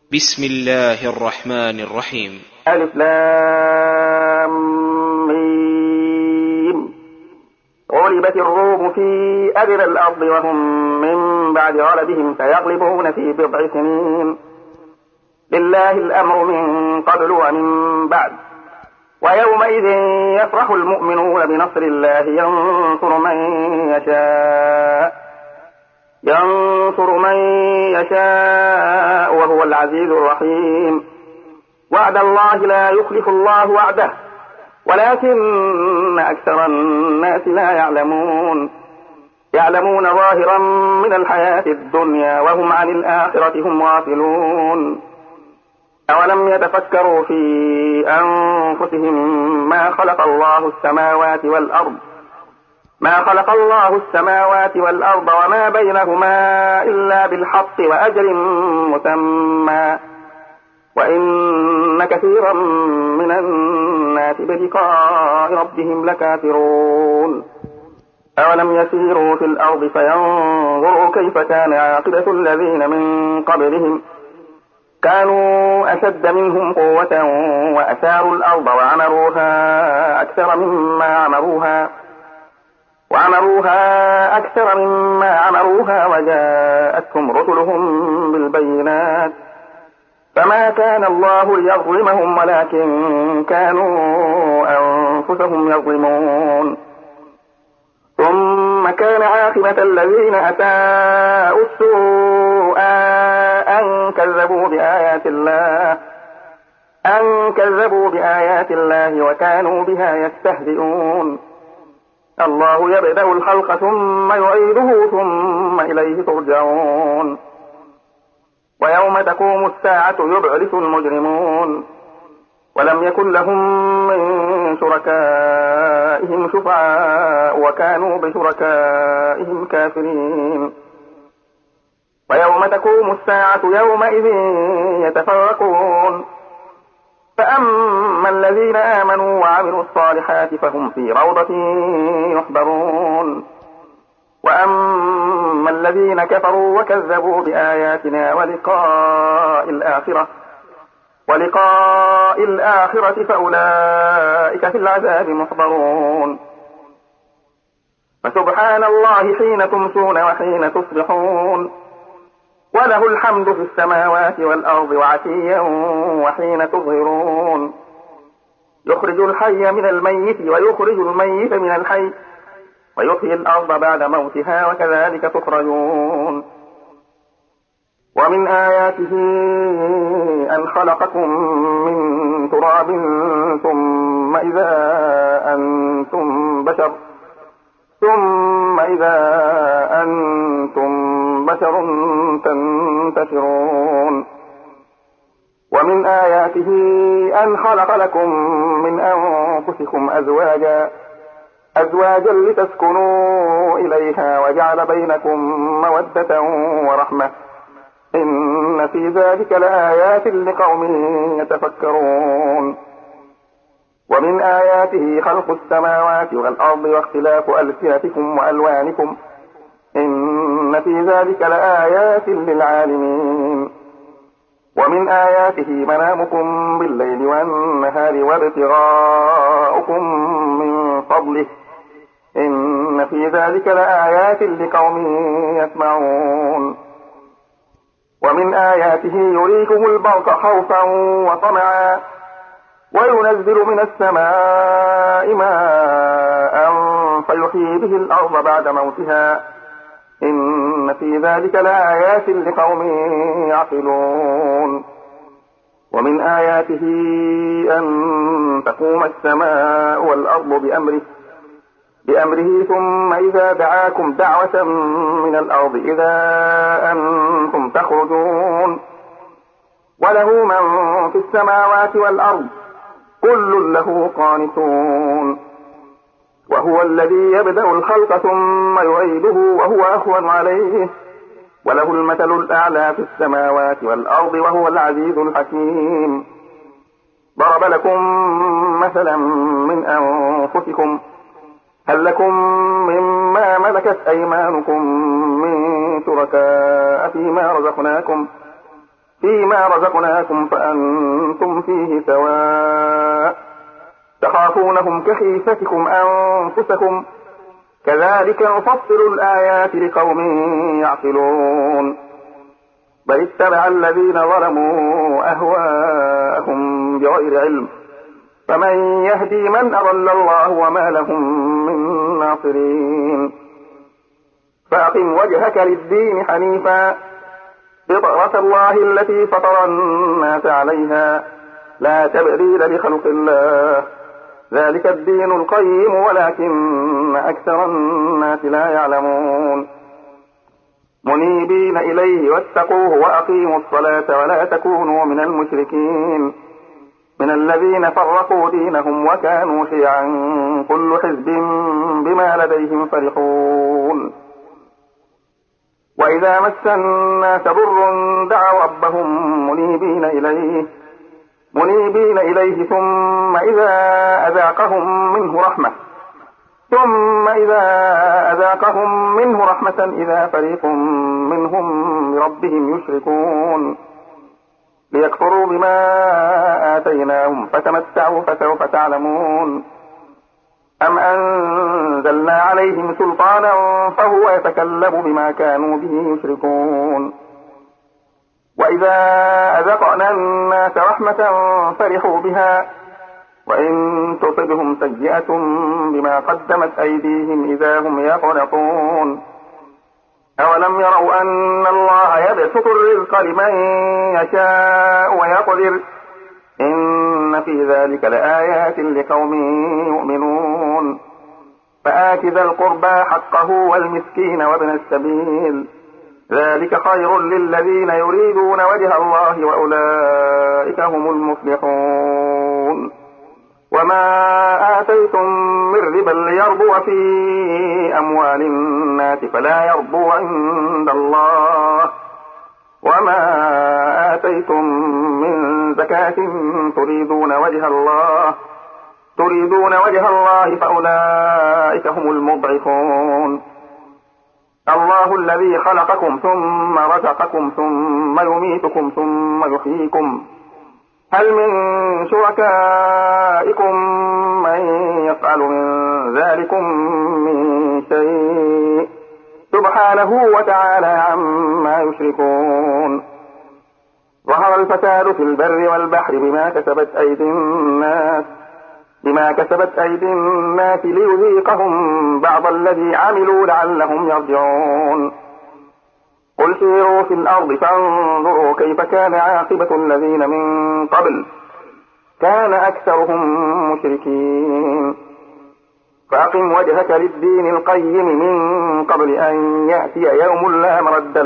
بسم الله الرحمن الرحيم. ألف لام ميم. غلبت الروم في أدنى الأرض وهم من بعد غلبهم سيغلبون في بضع سنين. لله الأمر من قبل ومن بعد. ويومئذ يفرح المؤمنون بنصر الله ينصر من يشاء وهو العزيز الرحيم. وعد الله لا يخلف الله وعده ولكن أكثر الناس لا يعلمون ظاهرا من الحياة الدنيا وهم عن الآخرة هم غافلون. أولم يتفكروا في أنفسهم ما خلق الله السماوات والأرض وما بينهما إلا بالحق وأجل مسمى وإن كثيرا من الناس بلقاء ربهم لكافرون. أولم يسيروا في الأرض فينظروا كيف كان عاقبة الذين من قبلهم كانوا أشد منهم قوة وأثاروا الأرض وعمروها أكثر مما عمروها وجاءتهم رسلهم بالبينات فما كان الله ليظلمهم ولكن كانوا أنفسهم يظلمون. ثم كان عاقبة الذين أساءوا السوء أن كذبوا بآيات الله وكانوا بها يستهزئون. الله يبدأ الخلق ثم يعيده ثم إليه ترجعون. ويوم تقوم الساعة يبعث المجرمون ولم يكن لهم من شركائهم شفعاء وكانوا بشركائهم كافرين. ويوم تقوم الساعة يومئذ يتفرقون فأما الذين آمنوا وعملوا الصالحات فهم في روضة يحبرون وأما الذين كفروا وكذبوا بآياتنا ولقاء الآخرة فأولئك في العذاب محضرون. فسبحان الله حين تمسون وحين تصبحون وله الحمد في السماوات والأرض وعشيا وحين تظهرون. يخرج الحي من الميت ويخرج الميت من الحي ويحيي الأرض بعد موتها وكذلك تخرجون. ومن آياته أن خلقكم من تراب ثم إذا أنتم بشر تنتشرون. ومن آياته أن خلق لكم من أنفسكم أزواجا لتسكنوا إليها وجعل بينكم مودة ورحمة إن في ذلك لآيات لقوم يتفكرون. ومن آياته خلق السماوات والأرض واختلاف ألسنتكم وألوانكم إن في ذلك لآيات للعالمين. ومن آياته منامكم بالليل والنهار وابتغاؤكم من فضله إن في ذلك لآيات لقوم يسمعون. ومن آياته يريكم البرق خوفا وطمعا وينزل من السماء ماء فيحيي به الأرض بعد موتها إن في ذلك لآيات لقوم يعقلون. ومن آياته أن تقوم السماء والأرض بأمره ثم إذا دعاكم دعوة من الأرض إذا أنتم تخرجون. وله من في السماوات والأرض كل له قانتون. وهو الذي يبدأ الخلق ثم يعيده وهو أهون عليه وله المثل الأعلى في السماوات والأرض وهو العزيز الحكيم. ضرب لكم مثلا من أنفسكم هل لكم مما ملكت أيمانكم من شركاء فيما رزقناكم فأنتم فيه سواء تخافونهم كخيفتكم أنفسكم كذلك نفصل الآيات لقوم يعقلون بل اتبع الذين ظلموا أهواءهم بغير علم فمن يهدي من أضل الله وما لهم من ناصرين فأقم وجهك للدين حنيفا فطرة الله التي فطر الناس عليها لا تبديل لخلق الله ذلك الدين القيم ولكن أكثر الناس لا يعلمون منيبين إليه واتقوه وأقيموا الصلاة ولا تكونوا من المشركين من الذين فرقوا دينهم وكانوا شيعا كل حزب بما لديهم فرحون وإذا مس الناس ضر دعوا ربهم منيبين إليه ثم إذا أذاقهم منه رحمة إذا فريق منهم بربهم يشركون ليكفروا بما آتيناهم فتمتعوا فسوف تعلمون أم أنزلنا عليهم سلطانا فهو يتكلم بما كانوا به يشركون وإذا أذقنا الناس رحمة فرحوا بها وإن تصبهم سيئة بما قدمت أيديهم إذا هم يقنطون أولم يروا أن الله يبسط الرزق لمن يشاء ويقدر إن في ذلك لآيات لقوم يؤمنون فآت ذا القربى حقه والمسكين وابن السبيل ذلك خير للذين يريدون وجه الله وأولئك هم المفلحون وما آتيتم من ربا ليربو في أموال الناس فلا يربو عند الله وما آتيتم من زكاة تريدون وجه الله فأولئك هم المضعفون الله الذي خلقكم ثم رزقكم ثم يميتكم ثم يحييكم هل من شركائكم من يفعل من ذلكم من شيء سبحانه وتعالى عما يشركون ظهر الفساد في البر والبحر بما كسبت أيدي الناس ليذيقهم بعض الذي عملوا لعلهم يرجعون قل سيروا في الأرض فانظروا كيف كان عاقبة الذين من قبل كان أكثرهم مشركين فأقم وجهك للدين القيم من قبل أن يأتي يوم لا مرد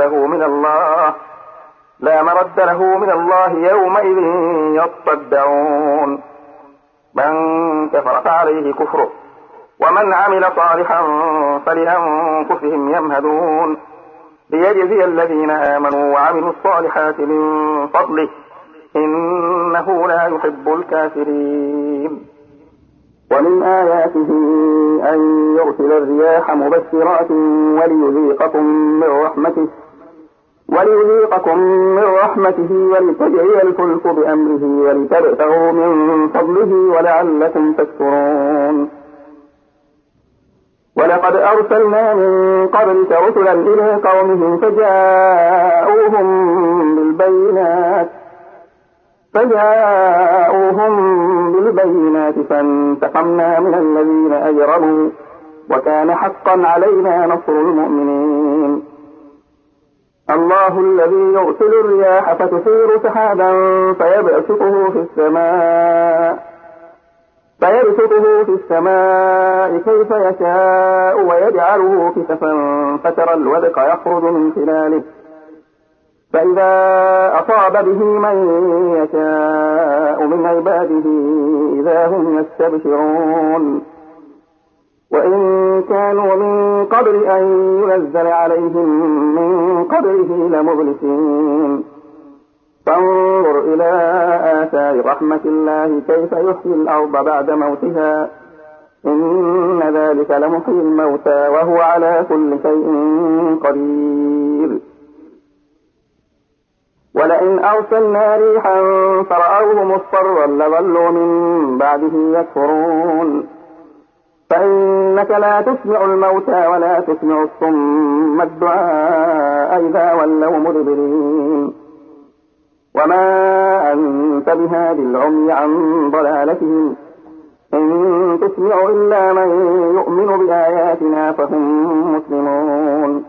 له من الله يومئذ يصدعون من كفر فعليه كفره ومن عمل صالحا فلأنفسهم يمهدون ليجزي الذين آمنوا وعملوا الصالحات من فضله إنه لا يحب الكافرين ومن آياته أن يرسل الرياح مبشرات وليذيقكم من رحمته ولتجري الفلك بأمره ولتبتغوا من فضله ولعلكم تشكرون ولقد أرسلنا من قبلك رسلا إلى قومهم فجاءوهم بالبينات فانتقمنا من الذين أجرموا وكان حقا علينا نصر المؤمنين الله الذي يرسل الرياح فتثير سحابا فيبسطه في السماء كيف يشاء ويجعله كسفا فترى الودق يخرج من خلاله فإذا أصاب به من يشاء من عباده إذا هم يستبشرون وإن كانوا من قبل أن ينزل عليهم من قبله لمبلسين فانظر إلى آثار رحمة الله كيف يحيي الأرض بعد موتها إن ذلك لمحيي الموتى وهو على كل شيء قدير ولئن أرسلنا ريحا فرأوه مصفرا لظلوا من بعده يكفرون فإنك لا تسمع الموتى ولا تسمع الصم الدعاء إذا ولوا مدبرين وما أنت بهاد العمي عن ضلالتهم إن تسمع إلا من يؤمن بآياتنا فهم مسلمون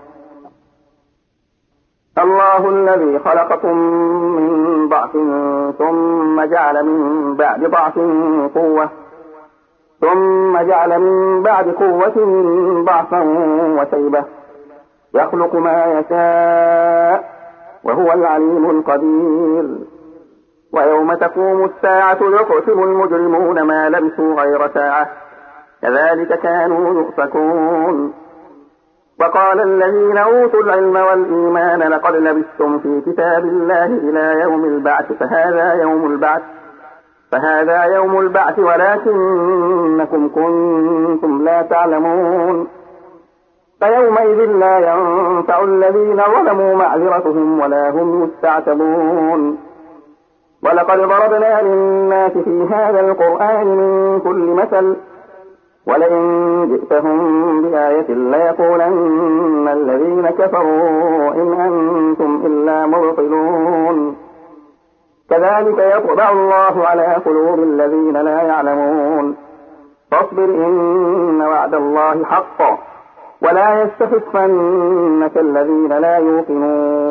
الله الذي خلقكم من ضعف ثم جعل من بعد ضعف قوة ثم جعل من بعد قوة ضعفا وشيبة يخلق ما يشاء وهو العليم القدير ويوم تقوم الساعة يقسم المجرمون ما لبثوا غير ساعة كذلك كانوا يؤفكون وقال الذين أوتوا العلم والإيمان لقد لبثتم في كتاب الله إلى يوم البعث فهذا يوم البعث ولكنكم كنتم لا تعلمون فيومئذ لا ينفع الذين ظلموا معذرتهم ولا هم يستعتبون ولقد ضربنا للناس في هذا القرآن من كل مثل ولئن جئتهم بآية ليقولن الذين كفروا إن أنتم إلا مبطلون كذلك يطبع الله على قلوب الذين لا يعلمون فاصبر إن وعد الله حق ولا يستخفنك الذين لا يوقنون